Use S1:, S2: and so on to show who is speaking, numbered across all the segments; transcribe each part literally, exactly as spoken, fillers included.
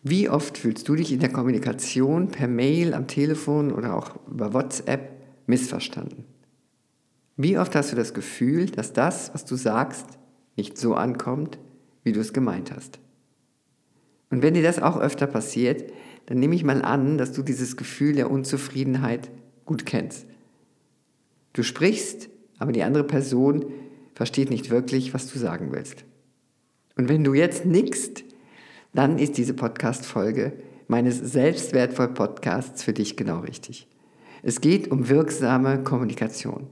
S1: Wie oft fühlst du dich in der Kommunikation per Mail, am Telefon oder auch über WhatsApp missverstanden? Wie oft hast du das Gefühl, dass das, was du sagst, nicht so ankommt, wie du es gemeint hast? Und wenn dir das auch öfter passiert, dann nehme ich mal an, dass du dieses Gefühl der Unzufriedenheit gut kennst. Du sprichst, aber die andere Person versteht nicht wirklich, was du sagen willst. Und wenn du jetzt nickst, dann ist diese Podcast-Folge meines Selbstwertvoll-Podcasts für dich genau richtig. Es geht um wirksame Kommunikation.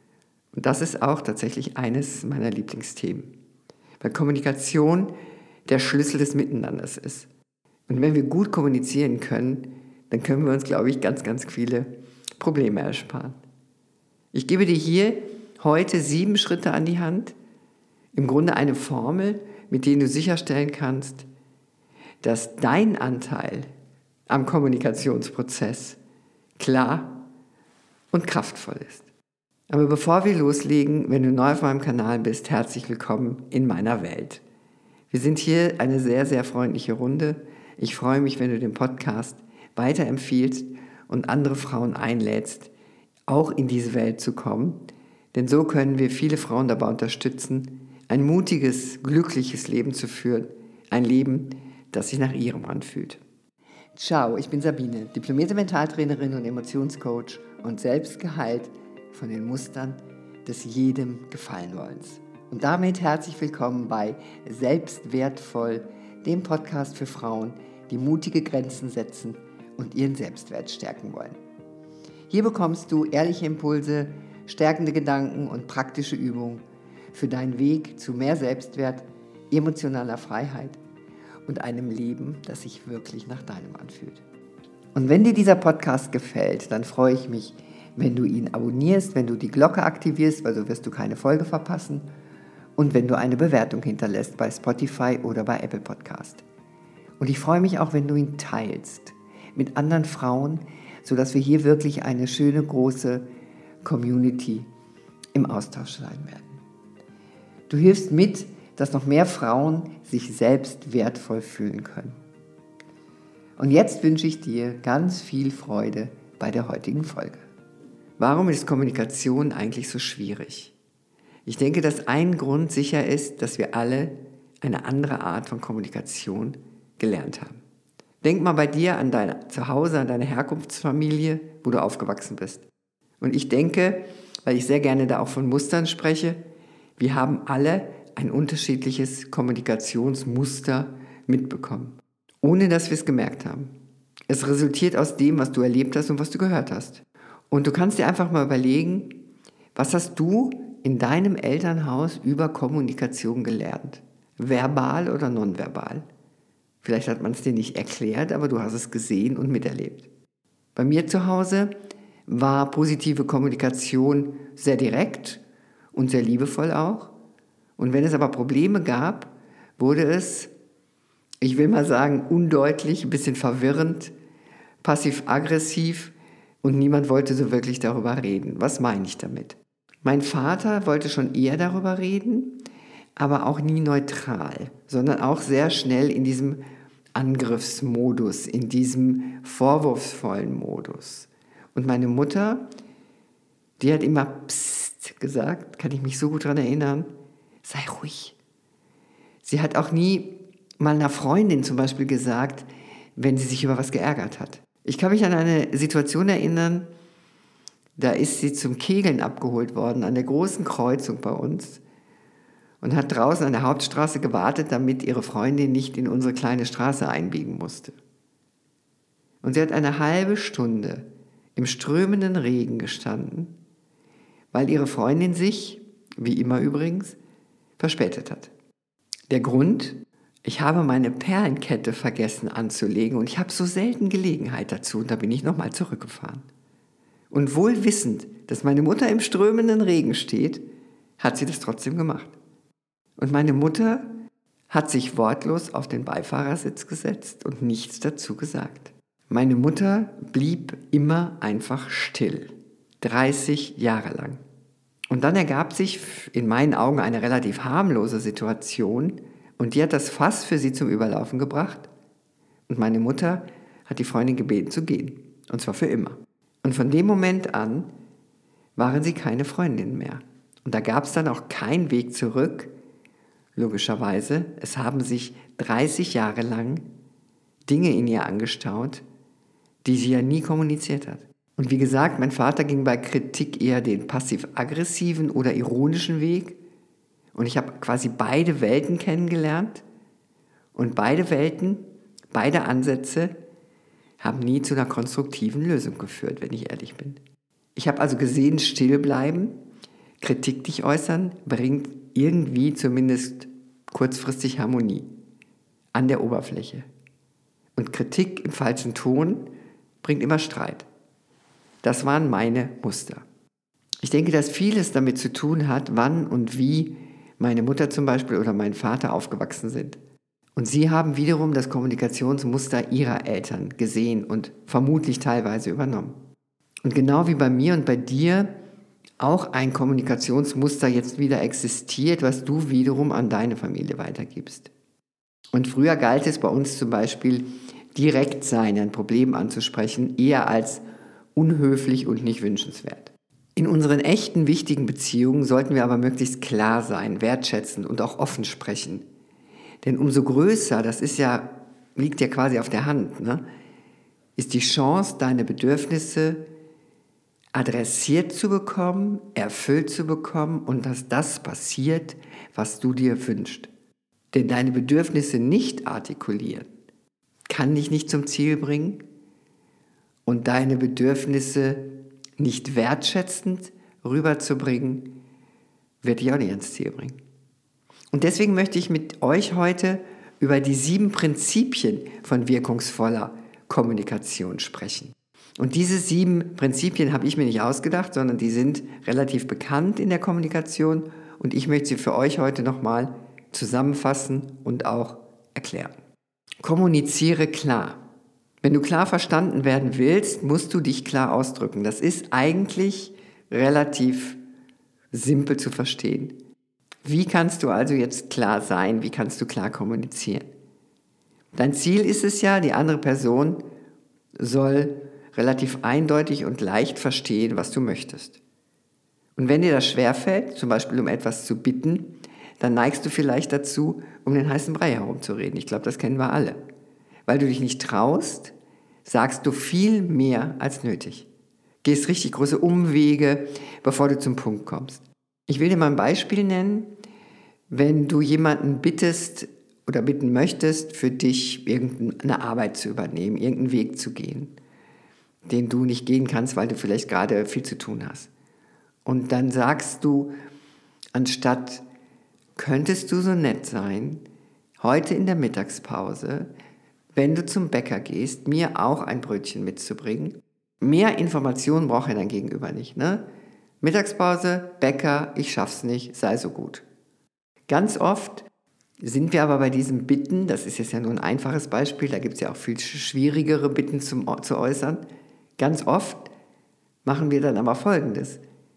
S1: Und das ist auch tatsächlich eines meiner Lieblingsthemen. Weil Kommunikation der Schlüssel des Miteinanders ist. Und wenn wir gut kommunizieren können, dann können wir uns, glaube ich, ganz, ganz viele Probleme ersparen. Ich gebe dir hier heute sieben Schritte an die Hand. Im Grunde eine Formel, mit der du sicherstellen kannst, dass dein Anteil am Kommunikationsprozess klar und kraftvoll ist. Aber bevor wir loslegen, wenn du neu auf meinem Kanal bist, herzlich willkommen in meiner Welt. Wir sind hier eine sehr, sehr freundliche Runde. Ich freue mich, wenn du den Podcast weiterempfiehlst und andere Frauen einlädst, auch in diese Welt zu kommen. Denn so können wir viele Frauen dabei unterstützen, ein mutiges, glückliches Leben zu führen. Ein Leben, das sich nach ihrem anfühlt. Ciao, ich bin Sabine, diplomierte Mentaltrainerin und Emotionscoach und selbst geheilt von den Mustern des jedem Gefallenwollens. Und damit herzlich willkommen bei Selbstwertvoll, dem Podcast für Frauen, die mutige Grenzen setzen und ihren Selbstwert stärken wollen. Hier bekommst du ehrliche Impulse, stärkende Gedanken und praktische Übungen für deinen Weg zu mehr Selbstwert, emotionaler Freiheit und einem Leben, das sich wirklich nach deinem anfühlt. Und wenn dir dieser Podcast gefällt, dann freue ich mich, wenn du ihn abonnierst, wenn du die Glocke aktivierst, weil so wirst du keine Folge verpassen und wenn du eine Bewertung hinterlässt bei Spotify oder bei Apple Podcast. Und ich freue mich auch, wenn du ihn teilst mit anderen Frauen, sodass wir hier wirklich eine schöne, große Community im Austausch sein werden. Du hilfst mit, dass noch mehr Frauen sich selbst wertvoll fühlen können. Und jetzt wünsche ich dir ganz viel Freude bei der heutigen Folge. Warum ist Kommunikation eigentlich so schwierig? Ich denke, dass ein Grund sicher ist, dass wir alle eine andere Art von Kommunikation gelernt haben. Denk mal bei dir an dein Zuhause, an deine Herkunftsfamilie, wo du aufgewachsen bist. Und ich denke, weil ich sehr gerne da auch von Mustern spreche, wir haben alle ein unterschiedliches Kommunikationsmuster mitbekommen, ohne dass wir es gemerkt haben. Es resultiert aus dem, was du erlebt hast und was du gehört hast. Und du kannst dir einfach mal überlegen, was hast du in deinem Elternhaus über Kommunikation gelernt? Verbal oder nonverbal? Vielleicht hat man es dir nicht erklärt, aber du hast es gesehen und miterlebt. Bei mir zu Hause war positive Kommunikation sehr direkt und sehr liebevoll auch. Und wenn es aber Probleme gab, wurde es, ich will mal sagen, undeutlich, ein bisschen verwirrend, passiv-aggressiv und niemand wollte so wirklich darüber reden. Was meine ich damit? Mein Vater wollte schon eher darüber reden, aber auch nie neutral, sondern auch sehr schnell in diesem Angriffsmodus, in diesem vorwurfsvollen Modus. Und meine Mutter, die hat immer Psst gesagt, kann ich mich so gut daran erinnern, sei ruhig. Sie hat auch nie mal einer Freundin zum Beispiel gesagt, wenn sie sich über was geärgert hat. Ich kann mich an eine Situation erinnern, da ist sie zum Kegeln abgeholt worden, an der großen Kreuzung bei uns und hat draußen an der Hauptstraße gewartet, damit ihre Freundin nicht in unsere kleine Straße einbiegen musste. Und sie hat eine halbe Stunde im strömenden Regen gestanden, weil ihre Freundin sich, wie immer übrigens, verspätet hat. Der Grund? Ich habe meine Perlenkette vergessen anzulegen und ich habe so selten Gelegenheit dazu und da bin ich nochmal zurückgefahren. Und wohl wissend, dass meine Mutter im strömenden Regen steht, hat sie das trotzdem gemacht. Und meine Mutter hat sich wortlos auf den Beifahrersitz gesetzt und nichts dazu gesagt. Meine Mutter blieb immer einfach still, dreißig Jahre lang. Und dann ergab sich in meinen Augen eine relativ harmlose Situation und die hat das Fass für sie zum Überlaufen gebracht, Und meine Mutter hat die Freundin gebeten zu gehen. Und zwar für immer. Und von dem Moment an waren sie keine Freundinnen mehr. Und da gab es dann auch keinen Weg zurück. Logischerweise, es haben sich dreißig Jahre lang Dinge in ihr angestaut, die sie ja nie kommuniziert hat. Und wie gesagt, mein Vater ging bei Kritik eher den passiv-aggressiven oder ironischen Weg. Und ich habe quasi beide Welten kennengelernt. Und beide Welten, beide Ansätze haben nie zu einer konstruktiven Lösung geführt, wenn ich ehrlich bin. Ich habe also gesehen, still bleiben, Kritik nicht äußern, bringt irgendwie zumindest kurzfristig Harmonie an der Oberfläche. Und Kritik im falschen Ton bringt immer Streit. Das waren meine Muster. Ich denke, dass vieles damit zu tun hat, wann und wie meine Mutter zum Beispiel oder mein Vater aufgewachsen sind. Und sie haben wiederum das Kommunikationsmuster ihrer Eltern gesehen und vermutlich teilweise übernommen. Und genau wie bei mir und bei dir auch ein Kommunikationsmuster jetzt wieder existiert, was du wiederum an deine Familie weitergibst. Und früher galt es bei uns zum Beispiel, direkt sein, ein Problem anzusprechen, eher als unhöflich und nicht wünschenswert. In unseren echten, wichtigen Beziehungen sollten wir aber möglichst klar sein, wertschätzen und auch offen sprechen. Denn umso größer, das ist ja, liegt ja quasi auf der Hand, ne, ist die Chance, deine Bedürfnisse adressiert zu bekommen, erfüllt zu bekommen und dass das passiert, was du dir wünschst. Denn deine Bedürfnisse nicht artikulieren, kann dich nicht zum Ziel bringen und deine Bedürfnisse nicht wertschätzend rüberzubringen, wird dich auch nicht ans Ziel bringen. Und deswegen möchte ich mit euch heute über die sieben Prinzipien von wirkungsvoller Kommunikation sprechen. Und diese sieben Prinzipien habe ich mir nicht ausgedacht, sondern die sind relativ bekannt in der Kommunikation und ich möchte sie für euch heute nochmal zusammenfassen und auch erklären. Kommuniziere klar. Wenn du klar verstanden werden willst, musst du dich klar ausdrücken. Das ist eigentlich relativ simpel zu verstehen. Wie kannst du also jetzt klar sein? Wie kannst du klar kommunizieren? Dein Ziel ist es ja, die andere Person soll relativ eindeutig und leicht verstehen, was du möchtest. Und wenn dir das schwerfällt, zum Beispiel um etwas zu bitten, dann neigst du vielleicht dazu, um den heißen Brei herumzureden. Ich glaube, das kennen wir alle. Weil du dich nicht traust, sagst du viel mehr als nötig. Gehst richtig große Umwege, bevor du zum Punkt kommst. Ich will dir mal ein Beispiel nennen. Wenn du jemanden bittest oder bitten möchtest, für dich irgendeine Arbeit zu übernehmen, irgendeinen Weg zu gehen, den du nicht gehen kannst, weil du vielleicht gerade viel zu tun hast. Und dann sagst du, anstatt, könntest du so nett sein, heute in der Mittagspause, wenn du zum Bäcker gehst, mir auch ein Brötchen mitzubringen. Mehr Informationen braucht ja dein Gegenüber nicht, ne? Mittagspause, Bäcker, ich schaff's nicht, sei so gut. Ganz oft sind wir aber bei diesem Bitten, das ist jetzt ja nur ein einfaches Beispiel, da gibt es ja auch viel schwierigere Bitten zum, zu äußern. Ganz oft machen wir dann aber Folgendes.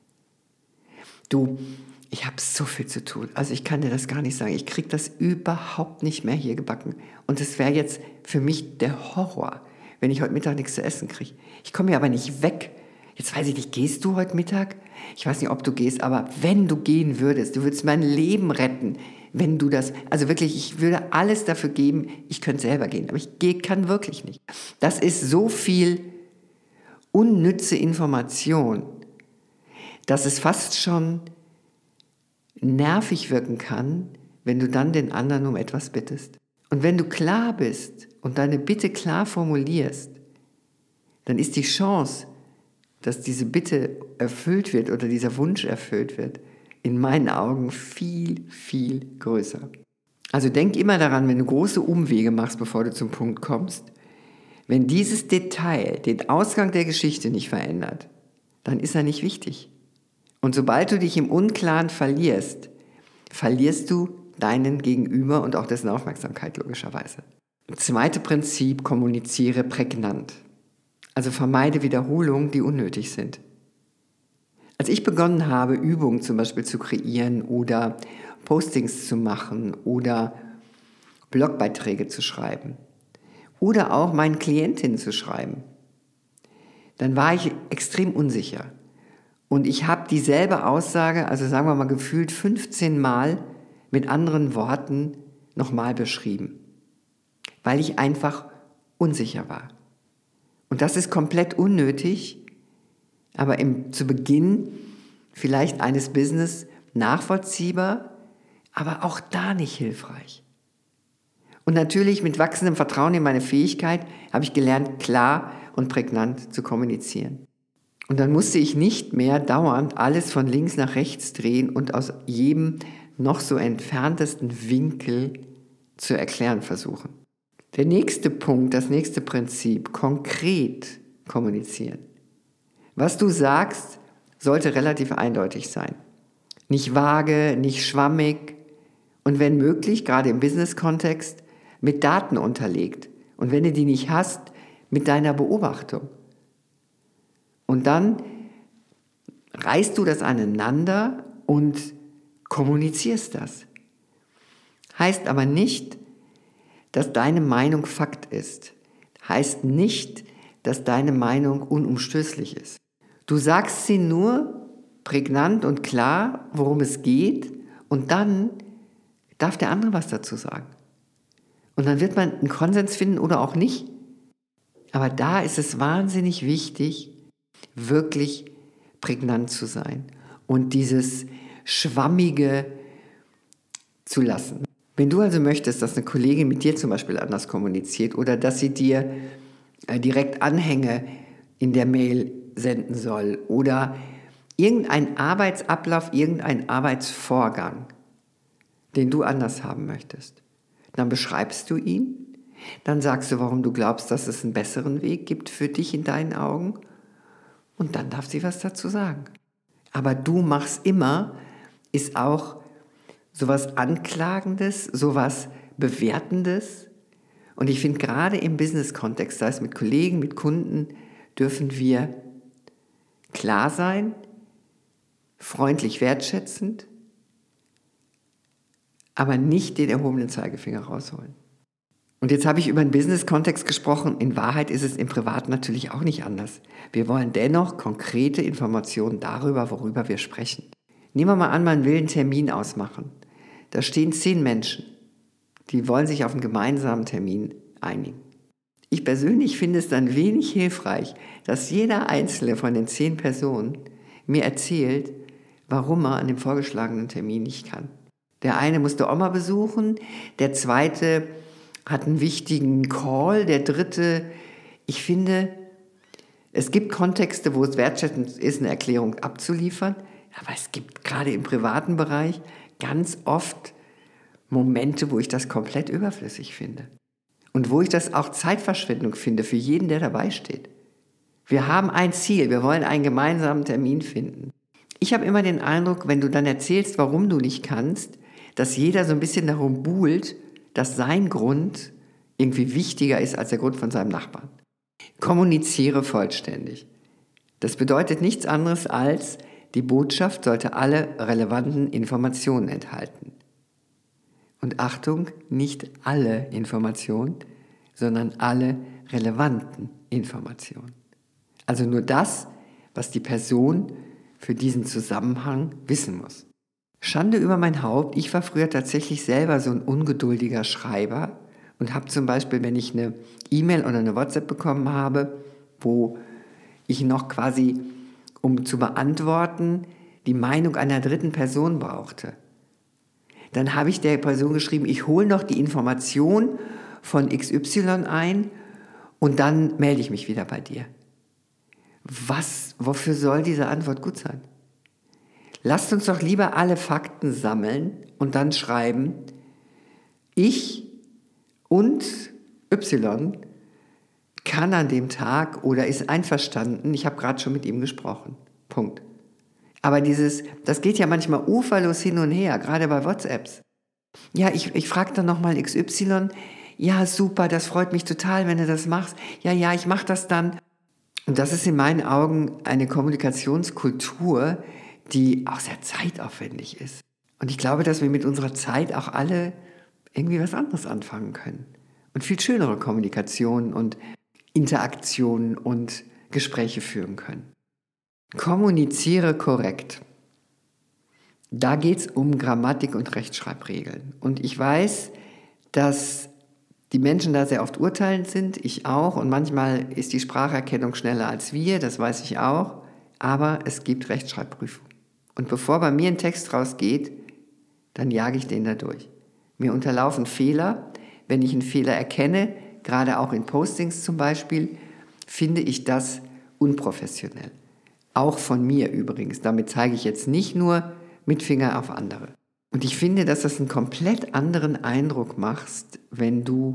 S1: Du, ich habe so viel zu tun, also ich kann dir das gar nicht sagen, ich kriege das überhaupt nicht mehr hier gebacken. Und es wäre jetzt für mich der Horror, wenn ich heute Mittag nichts zu essen kriege. Ich komme hier aber nicht weg. Jetzt weiß ich nicht, gehst du heute Mittag? Ich weiß nicht, ob du gehst, aber wenn du gehen würdest, du würdest mein Leben retten, wenn du das, also wirklich, ich würde alles dafür geben, ich könnte selber gehen, aber ich gehe, kann wirklich nicht. Das ist so viel unnütze Information, dass es fast schon nervig wirken kann, wenn du dann den anderen um etwas bittest. Und wenn du klar bist und deine Bitte klar formulierst, dann ist die Chance, dass diese Bitte erfüllt wird oder dieser Wunsch erfüllt wird, in meinen Augen viel, viel größer. Also denk immer daran, wenn du große Umwege machst, bevor du zum Punkt kommst, wenn dieses Detail den Ausgang der Geschichte nicht verändert, dann ist er nicht wichtig. Und sobald du dich im Unklaren verlierst, verlierst du deinen Gegenüber und auch dessen Aufmerksamkeit logischerweise. Zweites Prinzip, kommuniziere prägnant. Also vermeide Wiederholungen, die unnötig sind. Als ich begonnen habe, Übungen zum Beispiel zu kreieren oder Postings zu machen oder Blogbeiträge zu schreiben Oder auch meinen Klientinnen zu schreiben. Dann war ich extrem unsicher. Und ich habe dieselbe Aussage, also sagen wir mal gefühlt fünfzehn Mal mit anderen Worten nochmal beschrieben. Weil ich einfach unsicher war. Und das ist komplett unnötig, aber im, zu Beginn vielleicht eines Business nachvollziehbar, aber auch da nicht hilfreich. Und natürlich mit wachsendem Vertrauen in meine Fähigkeit habe ich gelernt, klar und prägnant zu kommunizieren. Und dann musste ich nicht mehr dauernd alles von links nach rechts drehen und aus jedem noch so entferntesten Winkel zu erklären versuchen. Der nächste Punkt, das nächste Prinzip, konkret kommunizieren. Was du sagst, sollte relativ eindeutig sein. Nicht vage, nicht schwammig und wenn möglich, gerade im Business-Kontext, mit Daten unterlegt. Und wenn du die nicht hast, mit deiner Beobachtung. Und dann reißt du das aneinander und kommunizierst das. Heißt aber nicht, dass deine Meinung Fakt ist. Heißt nicht, dass deine Meinung unumstößlich ist. Du sagst sie nur prägnant und klar, worum es geht, und dann darf der andere was dazu sagen. Und dann wird man einen Konsens finden oder auch nicht. Aber da ist es wahnsinnig wichtig, wirklich prägnant zu sein und dieses Schwammige zu lassen. Wenn du also möchtest, dass eine Kollegin mit dir zum Beispiel anders kommuniziert oder dass sie dir direkt Anhänge in der Mail senden soll oder irgendein Arbeitsablauf, irgendein Arbeitsvorgang, den du anders haben möchtest, dann beschreibst du ihn, dann sagst du, warum du glaubst, dass es einen besseren Weg gibt für dich in deinen Augen und dann darf sie was dazu sagen. Aber du machst immer, ist auch sowas Anklagendes, sowas Bewertendes. Und ich finde, gerade im Business-Kontext, sei es mit Kollegen, mit Kunden, dürfen wir klar sein, freundlich wertschätzend, aber nicht den erhobenen Zeigefinger rausholen. Und jetzt habe ich über einen Business-Kontext gesprochen. In Wahrheit ist es im Privaten natürlich auch nicht anders. Wir wollen dennoch konkrete Informationen darüber, worüber wir sprechen. Nehmen wir mal an, man will einen Termin ausmachen. Da stehen zehn Menschen, die wollen sich auf einen gemeinsamen Termin einigen. Ich persönlich finde es dann wenig hilfreich, dass jeder einzelne von den zehn Personen mir erzählt, warum er an dem vorgeschlagenen Termin nicht kann. Der eine musste Oma besuchen, der zweite hat einen wichtigen Call, der dritte, ich finde, es gibt Kontexte, wo es wertschätzend ist, eine Erklärung abzuliefern, aber es gibt gerade im privaten Bereich ganz oft Momente, wo ich das komplett überflüssig finde. Und wo ich das auch Zeitverschwendung finde für jeden, der dabei steht. Wir haben ein Ziel, wir wollen einen gemeinsamen Termin finden. Ich habe immer den Eindruck, wenn du dann erzählst, warum du nicht kannst, dass jeder so ein bisschen darum buhlt, dass sein Grund irgendwie wichtiger ist als der Grund von seinem Nachbarn. Kommuniziere vollständig. Das bedeutet nichts anderes als, die Botschaft sollte alle relevanten Informationen enthalten. Und Achtung, nicht alle Informationen, sondern alle relevanten Informationen. Also nur das, was die Person für diesen Zusammenhang wissen muss. Schande über mein Haupt, ich war früher tatsächlich selber so ein ungeduldiger Schreiber und habe zum Beispiel, wenn ich eine E-Mail oder eine WhatsApp bekommen habe, wo ich noch quasi, um zu beantworten, die Meinung einer dritten Person brauchte, dann habe ich der Person geschrieben, ich hole noch die Information von X Y ein und dann melde ich mich wieder bei dir. Was, wofür soll diese Antwort gut sein? Lasst uns doch lieber alle Fakten sammeln und dann schreiben, ich und Y kann an dem Tag oder ist einverstanden, ich habe gerade schon mit ihm gesprochen. Punkt. Aber dieses, das geht ja manchmal uferlos hin und her, gerade bei WhatsApps. Ja, ich, ich frage dann nochmal X Y, ja super, das freut mich total, wenn du das machst. Ja, ja, ich mache das dann. Und das ist in meinen Augen eine Kommunikationskultur, die auch sehr zeitaufwendig ist. Und ich glaube, dass wir mit unserer Zeit auch alle irgendwie was anderes anfangen können. und viel schönere Kommunikation und Interaktionen und Gespräche führen können. Kommuniziere korrekt. Da geht es um Grammatik und Rechtschreibregeln. Und ich weiß, dass die Menschen da sehr oft urteilend sind, ich auch. Und manchmal ist die Spracherkennung schneller als wir, das weiß ich auch. Aber es gibt Rechtschreibprüfungen. Und bevor bei mir ein Text rausgeht, dann jage ich den da durch. Mir unterlaufen Fehler. Wenn ich einen Fehler erkenne, gerade auch in Postings zum Beispiel, finde ich das unprofessionell. Auch von mir übrigens. Damit zeige ich jetzt nicht nur mit Finger auf andere. Und ich finde, dass das einen komplett anderen Eindruck macht, wenn du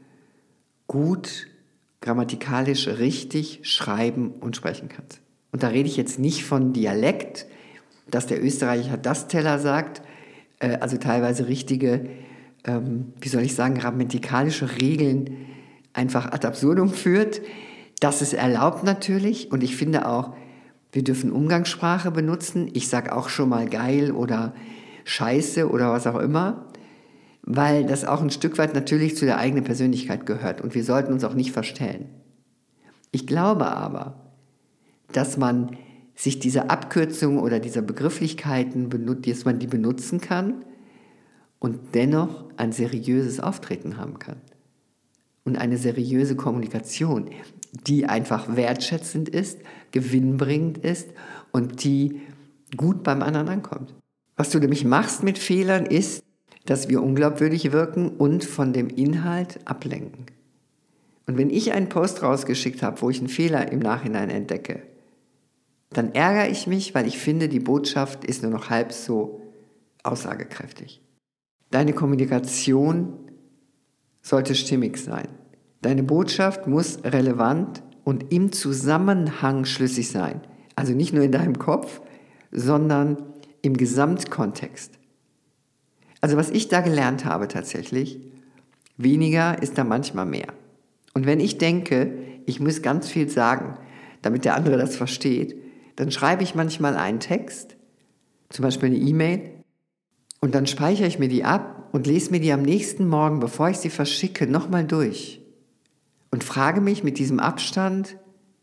S1: gut grammatikalisch richtig schreiben und sprechen kannst. Und da rede ich jetzt nicht von Dialekt, dass der Österreicher das Teller sagt, äh, also teilweise richtige, ähm, wie soll ich sagen, grammatikalische Regeln einfach ad absurdum führt. Das ist erlaubt natürlich und ich finde auch, wir dürfen Umgangssprache benutzen. Ich sage auch schon mal geil oder Scheiße oder was auch immer, weil das auch ein Stück weit natürlich zu der eigenen Persönlichkeit gehört und wir sollten uns auch nicht verstellen. Ich glaube aber, dass man sich diese Abkürzungen oder dieser Begrifflichkeiten benutzt, dass man die benutzen kann und dennoch ein seriöses Auftreten haben kann. Und eine seriöse Kommunikation, die einfach wertschätzend ist, gewinnbringend ist und die gut beim anderen ankommt. Was du nämlich machst mit Fehlern ist, dass wir unglaubwürdig wirken und von dem Inhalt ablenken. Und wenn ich einen Post rausgeschickt habe, wo ich einen Fehler im Nachhinein entdecke, dann ärgere ich mich, weil ich finde, die Botschaft ist nur noch halb so aussagekräftig. Deine Kommunikation sollte stimmig sein. Deine Botschaft muss relevant und im Zusammenhang schlüssig sein. Also nicht nur in deinem Kopf, sondern im Gesamtkontext. Also was ich da gelernt habe tatsächlich, weniger ist da manchmal mehr. Und wenn ich denke, ich muss ganz viel sagen, damit der andere das versteht, dann schreibe ich manchmal einen Text, zum Beispiel eine E-Mail, und dann speichere ich mir die ab und lese mir die am nächsten Morgen, bevor ich sie verschicke, nochmal durch und frage mich mit diesem Abstand,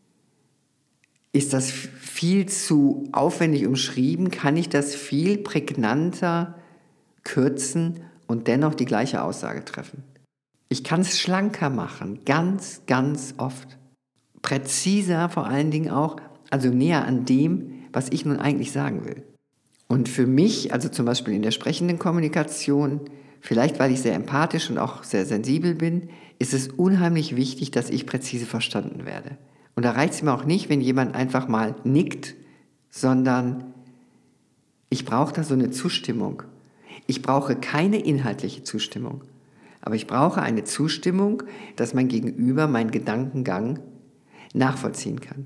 S1: ist das viel zu aufwendig umschrieben? Kann ich das viel prägnanter kürzen und dennoch die gleiche Aussage treffen? Ich kann es schlanker machen, ganz, ganz oft. Präziser vor allen Dingen auch, also näher an dem, was ich nun eigentlich sagen will. Und für mich, also zum Beispiel in der sprechenden Kommunikation, vielleicht weil ich sehr empathisch und auch sehr sensibel bin, ist es unheimlich wichtig, dass ich präzise verstanden werde. Und da reicht es mir auch nicht, wenn jemand einfach mal nickt, sondern ich brauche da so eine Zustimmung. Ich brauche keine inhaltliche Zustimmung, aber ich brauche eine Zustimmung, dass mein Gegenüber meinen Gedankengang nachvollziehen kann.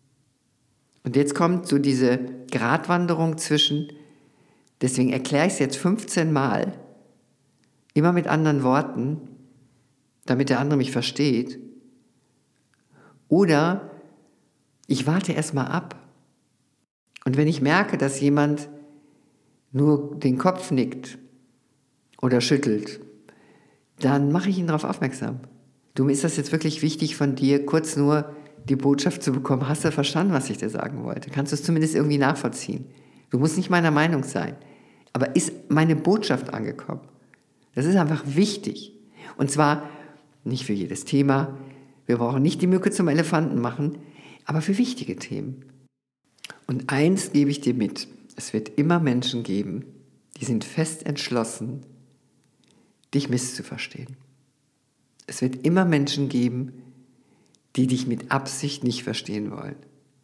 S1: Und jetzt kommt so diese Gratwanderung zwischen, deswegen erkläre ich es jetzt fünfzehn Mal, immer mit anderen Worten, damit der andere mich versteht. Oder ich warte erst mal ab. Und wenn ich merke, dass jemand nur den Kopf nickt oder schüttelt, dann mache ich ihn darauf aufmerksam. Du, ist das jetzt wirklich wichtig von dir, kurz nur die Botschaft zu bekommen? Hast du verstanden, was ich dir sagen wollte? Kannst du es zumindest irgendwie nachvollziehen? Du musst nicht meiner Meinung sein. Aber ist meine Botschaft angekommen? Das ist einfach wichtig. Und zwar nicht für jedes Thema. Wir brauchen nicht die Mücke zum Elefanten machen, aber für wichtige Themen. Und eins gebe ich dir mit. Es wird immer Menschen geben, die sind fest entschlossen, dich misszuverstehen. Es wird immer Menschen geben, die dich mit Absicht nicht verstehen wollen.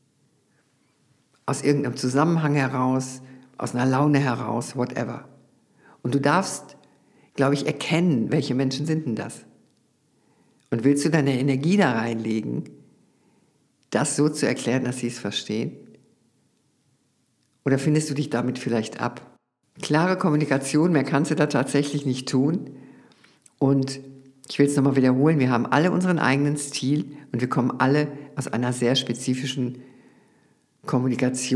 S1: Aus irgendeinem Zusammenhang heraus, aus einer Laune heraus, whatever. Und du darfst, glaube ich, erkennen, welche Menschen sind denn das? Und willst du deine Energie da reinlegen, das so zu erklären, dass sie es verstehen? Oder findest du dich damit vielleicht ab? Klare Kommunikation, mehr kannst du da tatsächlich nicht tun. Und ich will es nochmal wiederholen, wir haben alle unseren eigenen Stil und wir kommen alle aus einer sehr spezifischen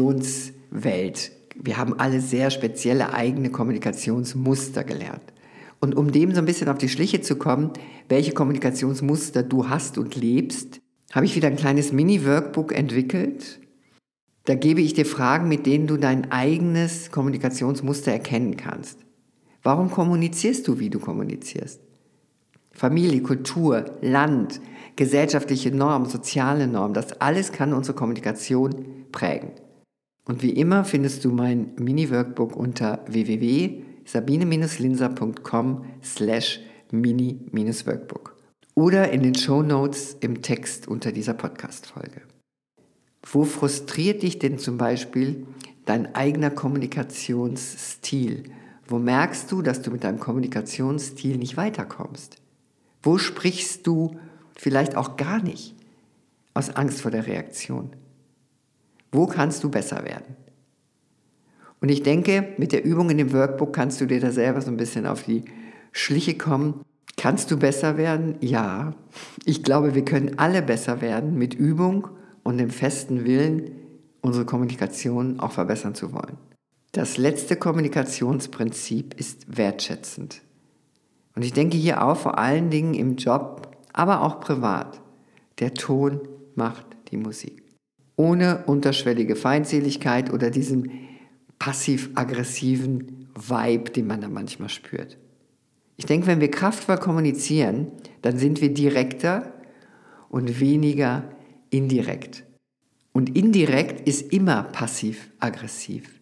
S1: Kommunikationswelt. Wir haben alle sehr spezielle eigene Kommunikationsmuster gelernt. Und um dem so ein bisschen auf die Schliche zu kommen, welche Kommunikationsmuster du hast und lebst, habe ich wieder ein kleines Mini-Workbook entwickelt. Da gebe ich dir Fragen, mit denen du dein eigenes Kommunikationsmuster erkennen kannst. Warum kommunizierst du, wie du kommunizierst? Familie, Kultur, Land, gesellschaftliche Normen, soziale Normen, das alles kann unsere Kommunikation prägen. Und wie immer findest du mein Mini-Workbook unter w w w punkt sabine linser punkt com slash mini-workbook oder in den Shownotes im Text unter dieser Podcast-Folge. Wo frustriert dich denn zum Beispiel dein eigener Kommunikationsstil? Wo merkst du, dass du mit deinem Kommunikationsstil nicht weiterkommst? Wo sprichst du vielleicht auch gar nicht aus Angst vor der Reaktion? Wo kannst du besser werden? Und ich denke, mit der Übung in dem Workbook kannst du dir da selber so ein bisschen auf die Schliche kommen. Kannst du besser werden? Ja. Ich glaube, wir können alle besser werden mit Übung und dem festen Willen, unsere Kommunikation auch verbessern zu wollen. Das letzte Kommunikationsprinzip ist wertschätzend. Und ich denke hier auch vor allen Dingen im Job, aber auch privat. Der Ton macht die Musik. Ohne unterschwellige Feindseligkeit oder diesen passiv-aggressiven Vibe, den man da manchmal spürt. Ich denke, wenn wir kraftvoll kommunizieren, dann sind wir direkter und weniger indirekt. Und indirekt ist immer passiv-aggressiv.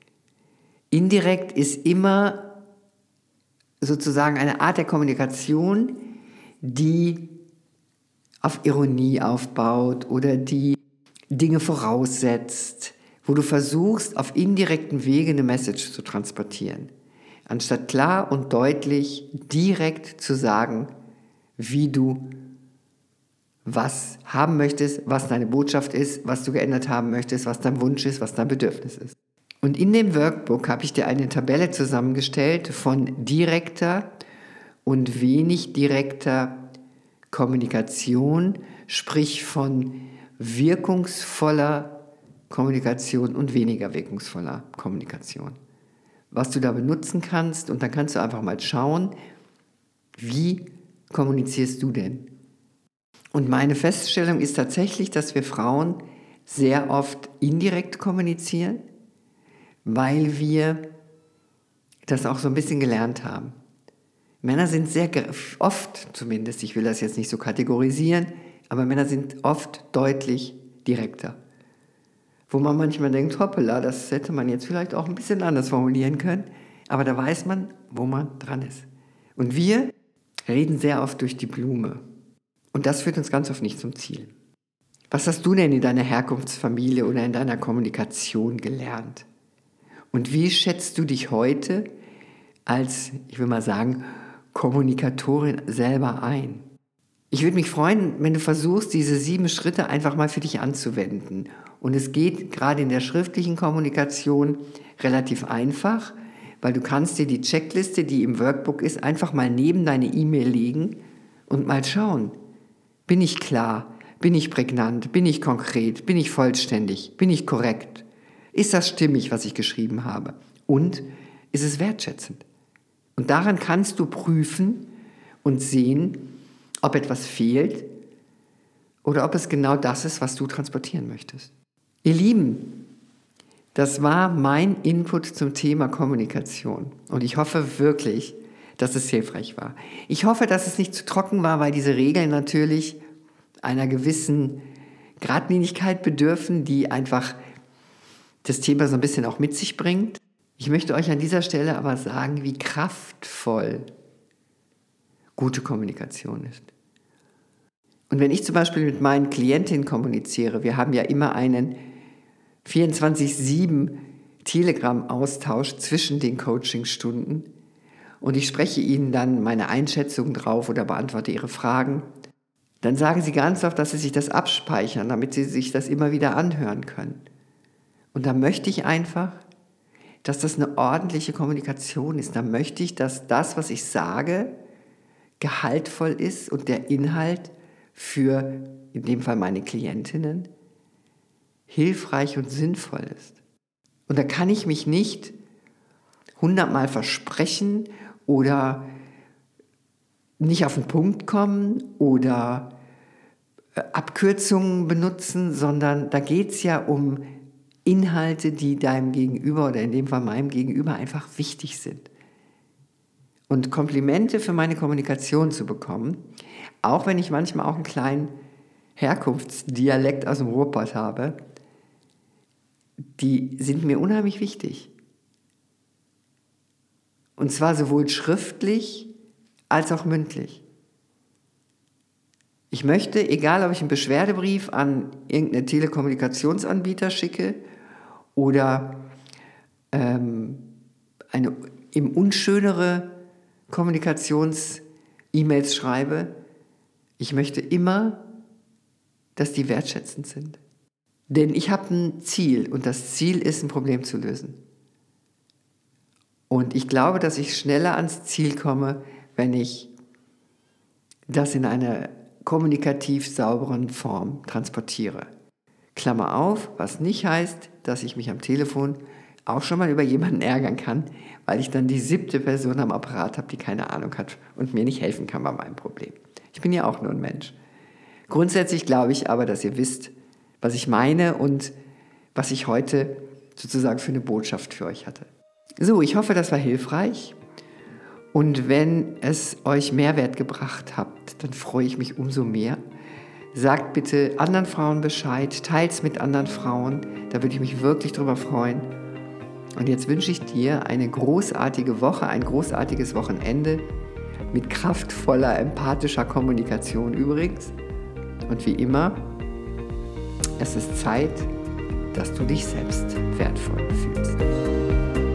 S1: Indirekt ist immer sozusagen eine Art der Kommunikation, die auf Ironie aufbaut oder die Dinge voraussetzt, wo du versuchst, auf indirekten Wege eine Message zu transportieren, anstatt klar und deutlich direkt zu sagen, wie du was haben möchtest, was deine Botschaft ist, was du geändert haben möchtest, was dein Wunsch ist, was dein Bedürfnis ist. Und in dem Workbook habe ich dir eine Tabelle zusammengestellt von direkter und wenig direkter Kommunikation, sprich von wirkungsvoller Kommunikation und weniger wirkungsvoller Kommunikation. Was du da benutzen kannst, und dann kannst du einfach mal schauen, wie kommunizierst du denn? Und meine Feststellung ist tatsächlich, dass wir Frauen sehr oft indirekt kommunizieren, weil wir das auch so ein bisschen gelernt haben. Männer sind sehr oft, zumindest, ich will das jetzt nicht so kategorisieren, aber Männer sind oft deutlich direkter. Wo man manchmal denkt, hoppala, das hätte man jetzt vielleicht auch ein bisschen anders formulieren können, aber da weiß man, wo man dran ist. Und wir reden sehr oft durch die Blume. Und das führt uns ganz oft nicht zum Ziel. Was hast du denn in deiner Herkunftsfamilie oder in deiner Kommunikation gelernt? Und wie schätzt du dich heute als, ich will mal sagen, Kommunikatorin selber ein? Ich würde mich freuen, wenn du versuchst, diese sieben Schritte einfach mal für dich anzuwenden. Und es geht gerade in der schriftlichen Kommunikation relativ einfach, weil du kannst dir die Checkliste, die im Workbook ist, einfach mal neben deine E-Mail legen und mal schauen. Bin ich klar? Bin ich prägnant? Bin ich konkret? Bin ich vollständig? Bin ich korrekt? Ist das stimmig, was ich geschrieben habe? Und ist es wertschätzend? Und daran kannst du prüfen und sehen, ob etwas fehlt oder ob es genau das ist, was du transportieren möchtest. Ihr Lieben, das war mein Input zum Thema Kommunikation und ich hoffe wirklich, dass es hilfreich war. Ich hoffe, dass es nicht zu trocken war, weil diese Regeln natürlich einer gewissen Geradlinigkeit bedürfen, die einfach das Thema so ein bisschen auch mit sich bringt. Ich möchte euch an dieser Stelle aber sagen, wie kraftvoll gute Kommunikation ist. Und wenn ich zum Beispiel mit meinen Klientinnen kommuniziere, wir haben ja immer einen vierundzwanzig sieben Telegram-Austausch zwischen den Coachingstunden und ich spreche ihnen dann meine Einschätzungen drauf oder beantworte ihre Fragen, dann sagen sie ganz oft, dass sie sich das abspeichern, damit sie sich das immer wieder anhören können. Und da möchte ich einfach, dass das eine ordentliche Kommunikation ist. Da möchte ich, dass das, was ich sage, gehaltvoll ist und der Inhalt für, in dem Fall meine Klientinnen, hilfreich und sinnvoll ist. Und da kann ich mich nicht hundertmal versprechen oder nicht auf den Punkt kommen oder Abkürzungen benutzen, sondern da geht es ja um Inhalte, die deinem Gegenüber oder in dem Fall meinem Gegenüber einfach wichtig sind. Und Komplimente für meine Kommunikation zu bekommen, auch wenn ich manchmal auch einen kleinen Herkunftsdialekt aus dem Ruhrpott habe, die sind mir unheimlich wichtig. Und zwar sowohl schriftlich als auch mündlich. Ich möchte, egal ob ich einen Beschwerdebrief an irgendeinen Telekommunikationsanbieter schicke oder ähm, eine eben unschönere Kommunikations-E-Mails schreibe, ich möchte immer, dass die wertschätzend sind. Denn ich habe ein Ziel und das Ziel ist, ein Problem zu lösen. Und ich glaube, dass ich schneller ans Ziel komme, wenn ich das in einer kommunikativ sauberen Form transportiere. Klammer auf, was nicht heißt, dass ich mich am Telefon auch schon mal über jemanden ärgern kann, weil ich dann die siebte Person am Apparat habe, die keine Ahnung hat und mir nicht helfen kann bei meinem Problem. Ich bin ja auch nur ein Mensch. Grundsätzlich glaube ich aber, dass ihr wisst, was ich meine und was ich heute sozusagen für eine Botschaft für euch hatte. So, ich hoffe, das war hilfreich. Und wenn es euch Mehrwert gebracht hat, dann freue ich mich umso mehr. Sagt bitte anderen Frauen Bescheid, teilt es mit anderen Frauen, da würde ich mich wirklich drüber freuen. Und jetzt wünsche ich dir eine großartige Woche, ein großartiges Wochenende mit kraftvoller, empathischer Kommunikation übrigens. Und wie immer, es ist Zeit, dass du dich selbst wertvoll fühlst.